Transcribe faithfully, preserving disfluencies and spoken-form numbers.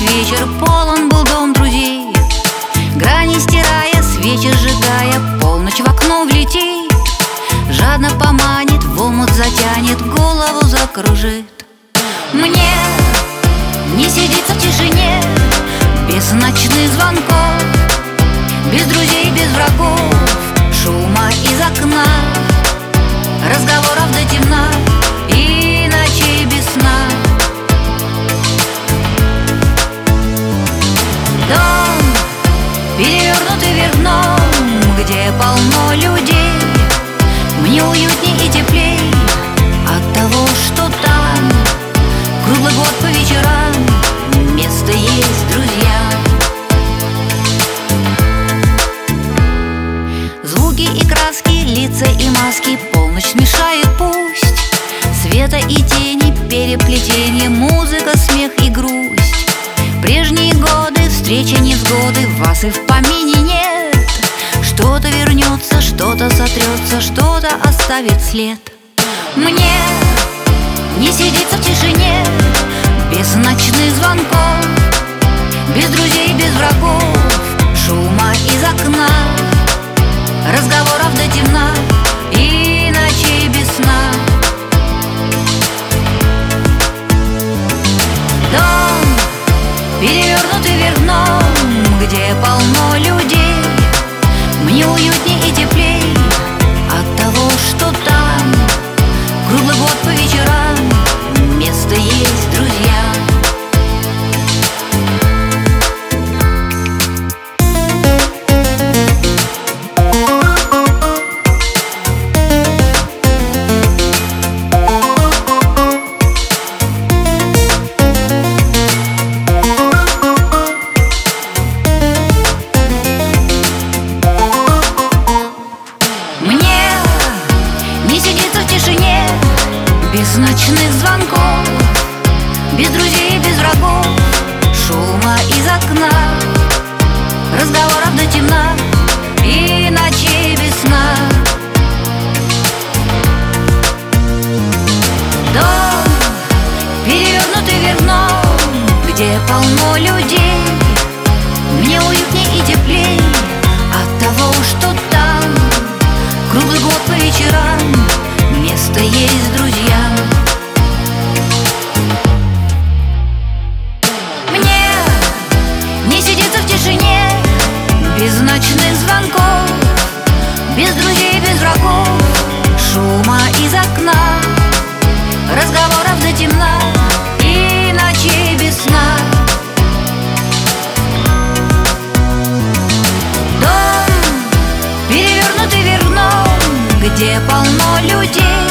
вечер полон был дом друзей. Грани стирая, свечи сжигая, полночь в окно влетит, жадно поманит, в омут затянет, голову закружит. Мне не сидится в тишине, без ночных звонков, без друзей, без врагов, шума из окна, разговоров до темна и ночей без сна. Дом, перевернутый вверх дном, где полно людей, мне уютней и теплей от того, что там круглый год по вечерам место есть, друзья. Звуки и краски, лица и маски, полночь смешает пусть, света и тени, переплетение, музыка, смех и грусть. Прежние годы, встречи, невзгоды, вас и в помине нет. Что-то вернется, что-то сотрется, что-то оставит след. Мне не сидится в тишине, без ночных звонков, без друзей, без врагов, шума из окна, разговоров до темна и ночей без сна. Дом, перевернутый вверх дном, где полно людей, мне уютней и теплей от того, что там круглый год по вечерам место есть, друзья. Без ночных звонков, без друзей, без врагов, шума из окна, разговоров до темна и ночей без сна. Дом, перевернутый вверх дном, где полно людей, мне уютней и теплей от того, что там круглый год по вечерам место есть, друзья. Мне не сидится в тишине, без ночных звонков, без друзей, без врагов, шума из окна, разговоров до темна и ночей без сна. Дом, перевернутый вверх дном, где полно людей,